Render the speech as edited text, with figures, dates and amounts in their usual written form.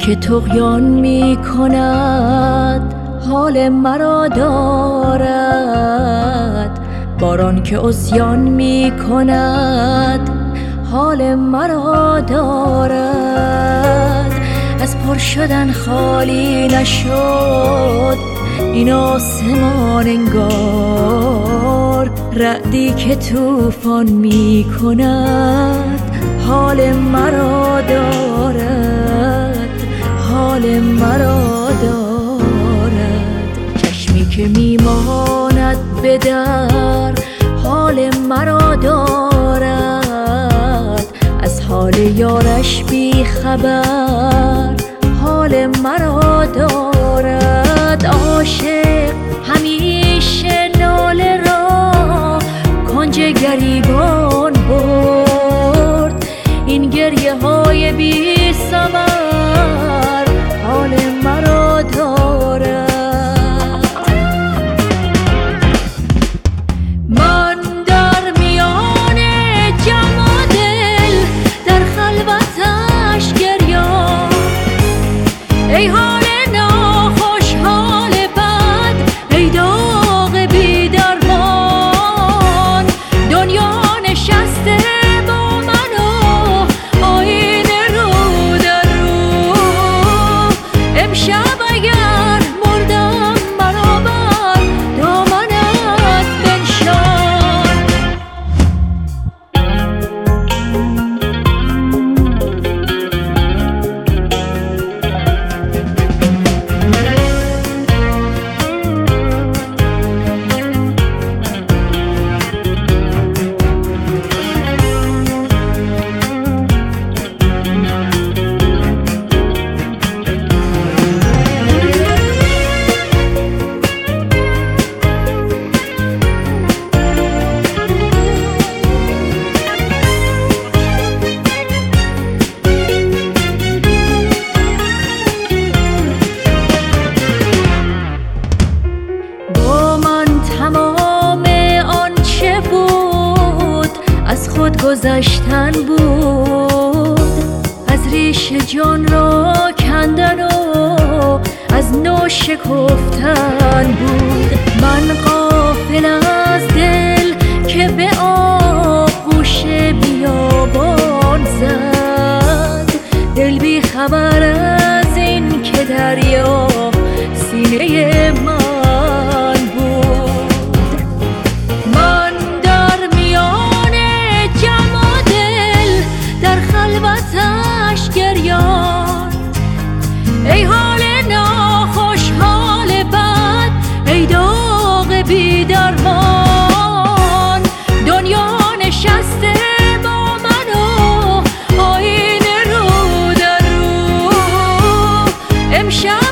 که طغیان می کند حال مرا دارد، باران که عصیان می کند حال مرا دارد. از پر شدن خالی نشد این آسمان انگار، رعدی که طوفان می کند حال مرا دارد، حال مرا دارد. چشمی که می ماند به در حال مرا دارد، از حال یارش بی خبر حال مرا دارد. عاشق همیشه ناله را کنج گریبان برد، این گریه های بی ثمر حال مرا دارد. من در میان جمع و دل در خلوتش گریان، ای حال ناخوش حال بد، ای داغ بی درمان. دنیا نشسته با من و آینه رو در رو، امشب اگر مردم مرا بر دامنت بنشان. از خود گذشتن بود، از ریش جان را کندن و از نو شکفتن بود. من غافل از دل که به آغوش بیابان زد، دل بی خبر از این که دریا سینه من بود. من در میان جمع و دل در خلوتش گریان، ای حال ناخوش حال بد، ای داغ بی درمان. دنیا نشسته با من و آینه رو در رو، امشب